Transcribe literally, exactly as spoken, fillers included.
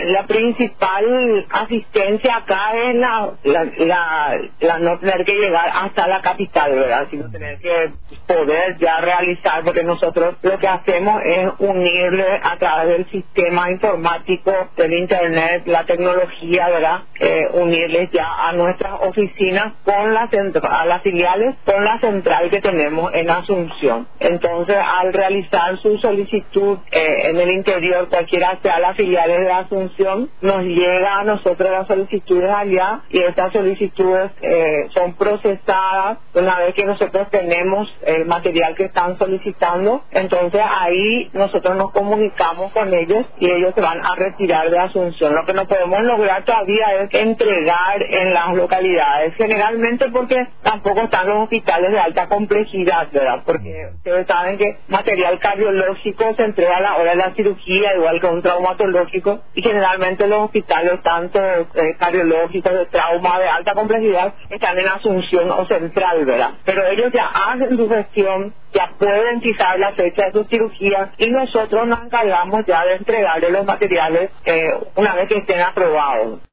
la principal asistencia acá es la, la, la, la no tener que llegar hasta la capital, ¿verdad? Sino tener que poder ya realizar, porque nosotros lo que hacemos es unirle a través del sistema informático, del internet, la tecnología, ¿verdad? Eh, unirles ya a nuestras oficinas con la centra- a las filiales con la central que tenemos en Asunción. Entonces, al realizar su solicitud eh, en el interior, cualquiera sea las filiales de Asunción, nos llega a nosotros las solicitudes allá y estas solicitudes eh, son procesadas una vez que nosotros tenemos el material que están solicitando. Entonces, ahí nosotros nos comunicamos con ellos y ellos se van a retirar de Asunción. Lo que no podemos lograr todavía es entregar en las localidades, generalmente porque tampoco están los hospitales de alta complejidad, ¿verdad? Porque ustedes saben que material cardiológico se entrega a la hora de la cirugía, igual que un traumatológico, y generalmente los hospitales, tanto eh, cardiológicos, de trauma, de alta complejidad, están en Asunción o Central, ¿verdad? Pero ellos ya hacen su gestión, ya pueden fijar la fecha de su cirugía y nosotros nos encargamos ya de entregarle los materiales eh, una vez que estén aprobados.